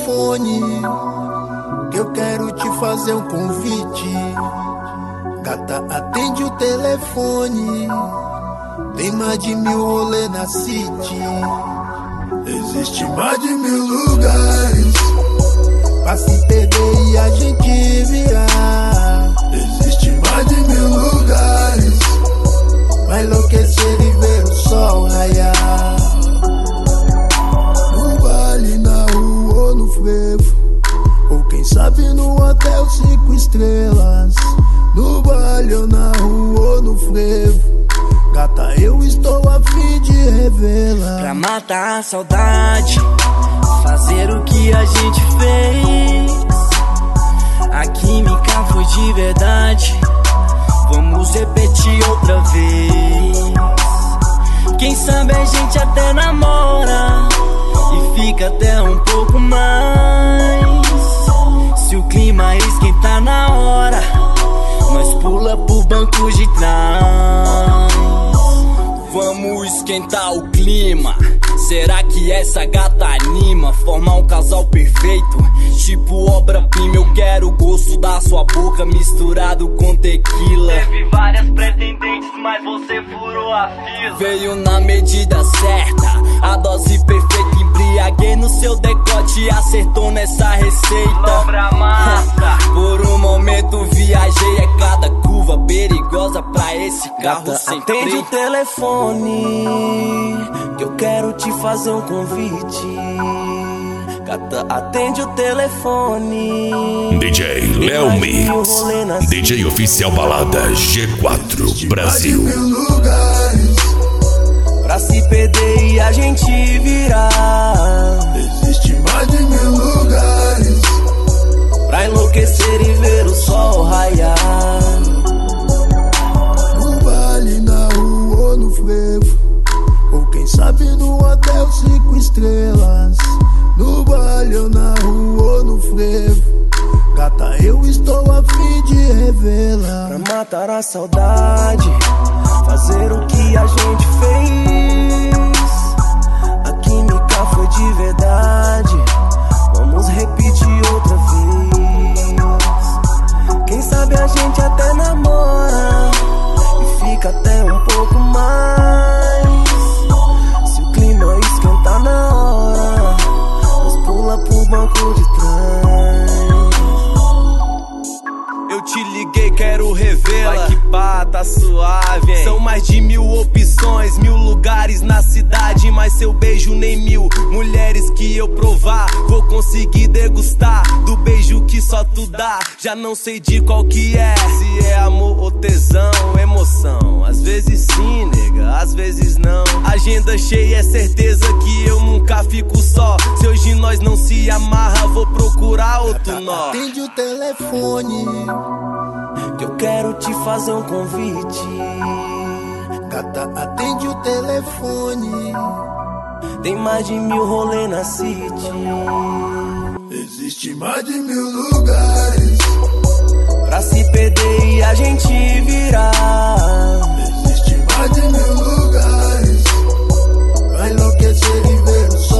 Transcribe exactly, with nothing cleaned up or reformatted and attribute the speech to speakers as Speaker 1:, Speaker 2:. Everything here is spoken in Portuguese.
Speaker 1: telefone, que eu quero te fazer um convite. Gata, atende o telefone, tem mais de mil rolê na city. Existe mais de mil lugares pra se perder e a gente virar. Existe mais de mil lugares pra enlouquecer e ver o sol raiar. No vale, na rua ou no frevo, ou quem sabe no hotel cinco estrelas. No vale ou na rua ou no frevo, gata, eu estou a fim de revelar.
Speaker 2: Pra matar a saudade, fazer o que a gente fez. A química foi de verdade, vamos repetir outra vez. Quem sabe a gente até namora e fica até um pouco mais. Se o clima esquentar na hora, nós pula pro banco de trás. Vamos esquentar o clima. Será que essa gata anima? Formar um casal perfeito, tipo obra-prima. Eu quero o gosto da sua boca misturado com tequila. Teve várias pretendentes, mas você furou a fila. Veio na medida certa, a dose perfeita. Embriaguei no seu decote e acertou nessa receita. Lombra massa. Por um momento viajei, é cada curva perigosa pra esse carro. Gata, sem atende freio. O telefone, que eu quero te fazer um convite. Gata, atende o telefone.
Speaker 3: D J Léo Mix, D J oficial balada G quatro Brasil.
Speaker 1: Lugares
Speaker 2: pra se perder e a gente virar.
Speaker 1: Existe mais de mil lugares
Speaker 2: pra enlouquecer e ver o sol raiar.
Speaker 1: No vale, na rua ou no frevo, ou quem sabe no hotel cinco estrelas. No vale ou na rua ou no frevo, gata, eu estou a fim de revelar.
Speaker 2: Pra matar a saudade, fazer o que a gente fez. A química foi de verdade, vamos repetir outra vez. Quem sabe a gente até namora e fica até um pouco mais. Se o clima esquentar na hora, nós pula pro banco de trás. Eu te liguei, quero revela. Vai que pá, tá suave, hein? São mais de mil opções, mil lugares na cidade, mas seu beijo nem mil mulheres que eu provar vou conseguir degustar do beijo que só tu dá. Já não sei de qual que é, se é amor ou tesão, emoção. Às vezes sim, nega, às vezes não. Agenda cheia, é certeza que eu nunca fico só. Se hoje nós não se amarra, vou procurar outro nó.
Speaker 1: Atende o telefone,
Speaker 2: que eu quero te fazer um convite.
Speaker 1: Gata, atende o telefone,
Speaker 2: tem mais de mil rolê na city.
Speaker 1: existe mais de mil lugares
Speaker 2: pra se perder e a gente virar.
Speaker 1: Existe mais de mil lugares pra enlouquecer e ver o sol